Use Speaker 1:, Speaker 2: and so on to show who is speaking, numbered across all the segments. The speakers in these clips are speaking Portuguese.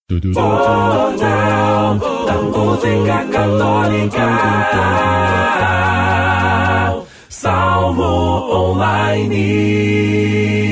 Speaker 1: Jornal da Música Católica. Salmo Online.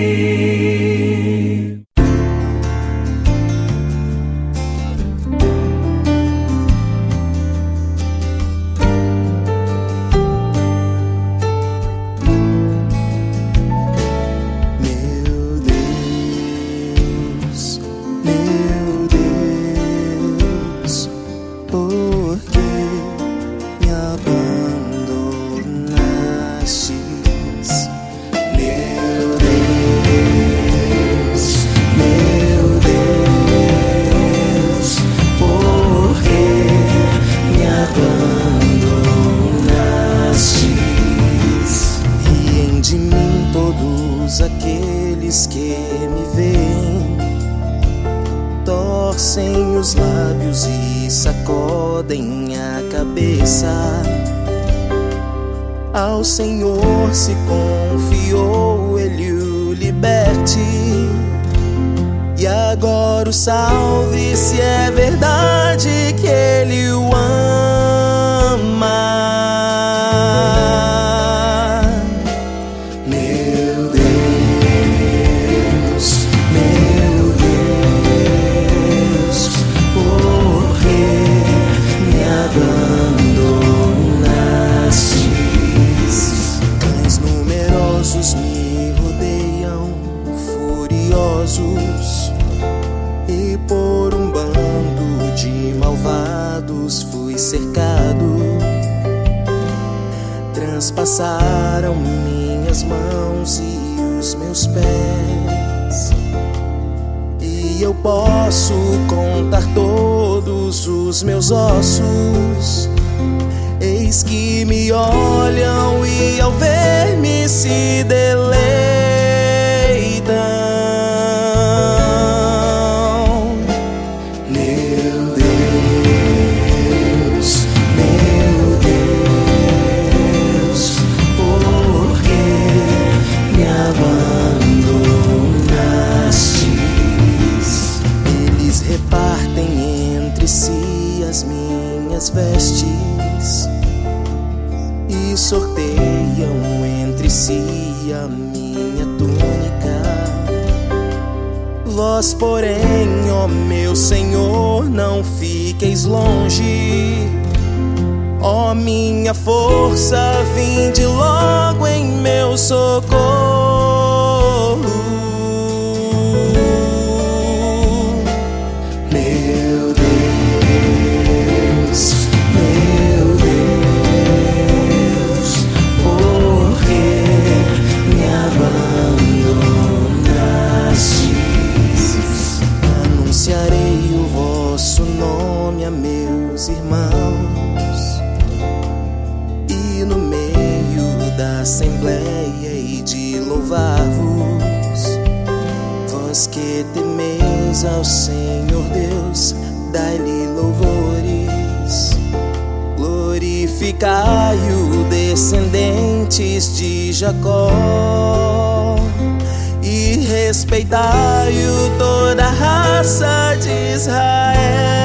Speaker 2: Aqueles que me veem torcem os lábios e sacodem a cabeça. Ao Senhor se confiou, Ele o liberte e agora o salve, se é verdade que Ele o ama. E por um bando de malvados fui cercado. Transpassaram minhas mãos e os meus pés, e eu posso contar todos os meus ossos. Eis que me olham e ao ver-me se deleitam. Vestes e sorteiam entre si a minha túnica. Vós, porém, ó meu Senhor, não fiqueis longe. Ó minha força, vinde logo em meu socorro. Irmãos, e no meio da assembleia hei de louvar-vos. Vós que temeis ao Senhor Deus, dai-lhe louvores. Glorificai-o, descendentes de Jacó, e respeitai-o, toda a raça de Israel.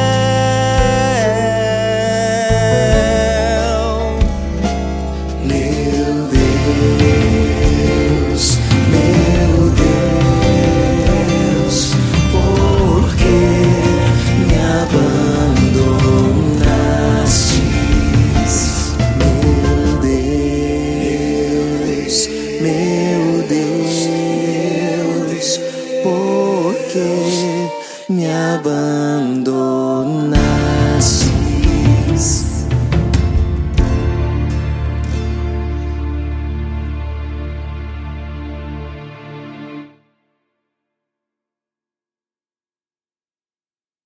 Speaker 2: Me abandonastes.